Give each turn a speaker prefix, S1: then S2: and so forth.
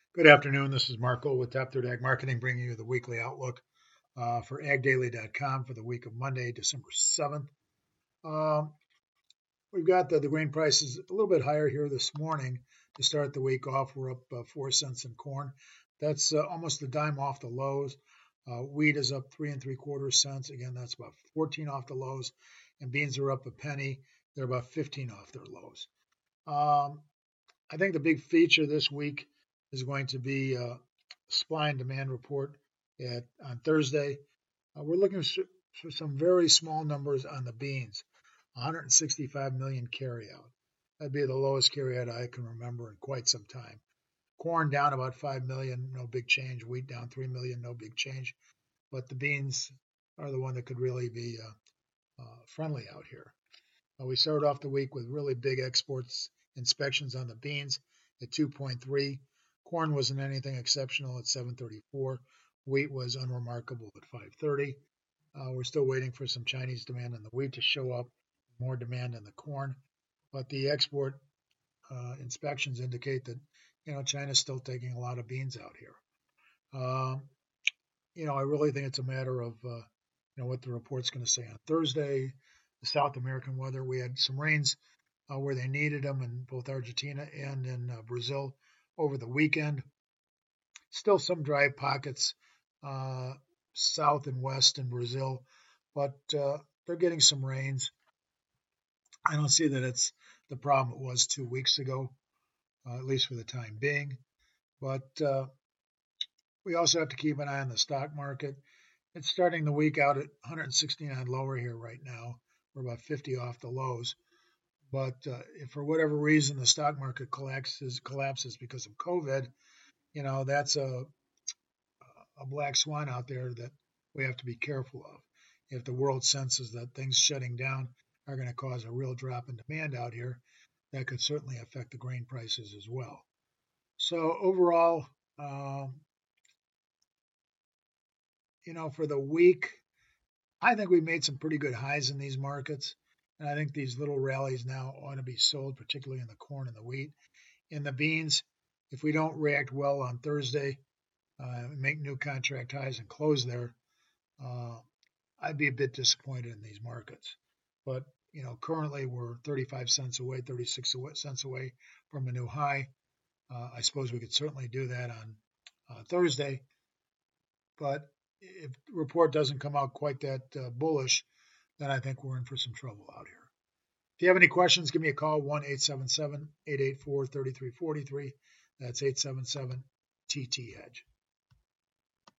S1: Good afternoon. This is Marco with Top Third Ag Marketing, bringing you the weekly outlook for agdaily.com for the week of Monday, December 7th. Um, we've got the grain prices a little bit higher here this morning to start the week off. We're up 4 cents in corn. That's almost a dime off the lows. Wheat is up 3 3/4 cents. Again, that's about 14 off the lows. And beans are up a penny. They're about 15 off their lows. Um, I think the big feature this week is going to be supply and demand report on Thursday. We're looking for some very small numbers on the beans. 165 million carryout. That'd be the lowest carryout I can remember in quite some time. Corn down about 5 million, no big change. Wheat down 3 million, no big change. But the beans are the one that could really be friendly out here. We started off the week with really big exports inspections on the beans at 2.3. Corn wasn't anything exceptional at 734. Wheat was unremarkable at 530. We're still waiting for some Chinese demand on the wheat to show up, more demand on the corn. But the export inspections indicate that China's still taking a lot of beans out here. Um, I really think it's a matter of what the report's going to say on Thursday. The South American weather, we had some rains where they needed them in both Argentina and in Brazil over the weekend. Still some dry pockets uh, south and west in Brazil, but they're getting some rains. I don't see that it's the problem it was 2 weeks ago, at least for the time being. But we also have to keep an eye on the stock market. It's starting the week out at 169 lower here right now. We're about 50 off the lows. But if for whatever reason the stock market collapses because of COVID, that's a black swan out there that we have to be careful of. If the world senses that things shutting down are going to cause a real drop in demand out here, that could certainly affect the grain prices as well. So overall, um, for the week, I think we made some pretty good highs in these markets. And I think these little rallies now ought to be sold, particularly in the corn and the wheat. In the beans, if we don't react well on Thursday, make new contract highs and close there, uh, I'd be a bit disappointed in these markets. But currently we're 35 cents away, 36 cents away from a new high. I suppose we could certainly do that on Thursday, but if the report doesn't come out quite that bullish, then I think we're in for some trouble out here. If you have any questions, give me a call, 1-877-884-3343. That's 877 TT Hedge.